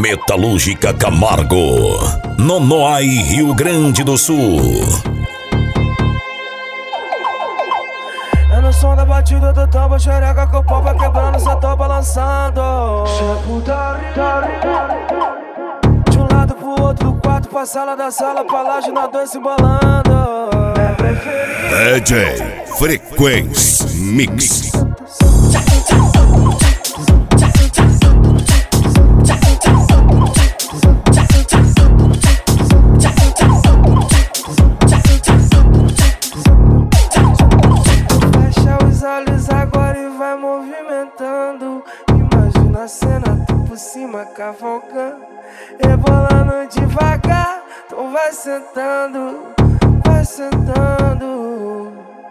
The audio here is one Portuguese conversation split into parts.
Metalúrgica Camargo, Nonoai, Rio Grande do Sul. É no som da batida do tambo, xereca com o pau vai quebrando, cê tô balançando. De um lado pro outro, do quarto pra sala, da sala pra laje, na dança embolando. DJ Frequência Mix. Fecha os olhos agora e vai movimentando. Imagina a cena, tu por cima cavalcando, rebolando devagar. Então vai sentando, vai sentando.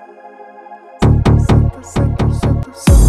Senta, senta,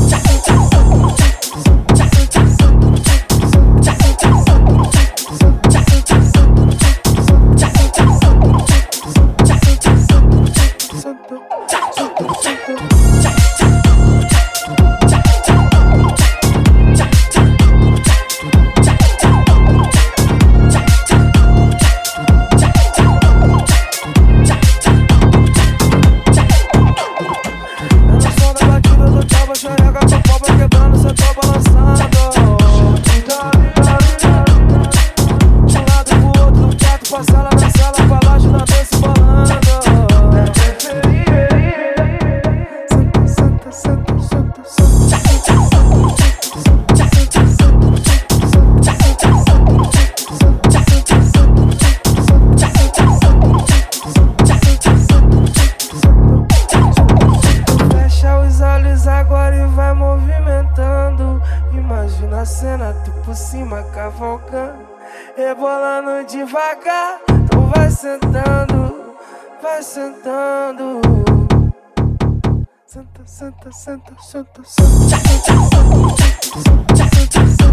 agora e vai movimentando. Imagina a cena, tu por cima cavalcando, rebolando devagar. Então vai sentando, vai sentando. Senta, senta, senta, senta, senta.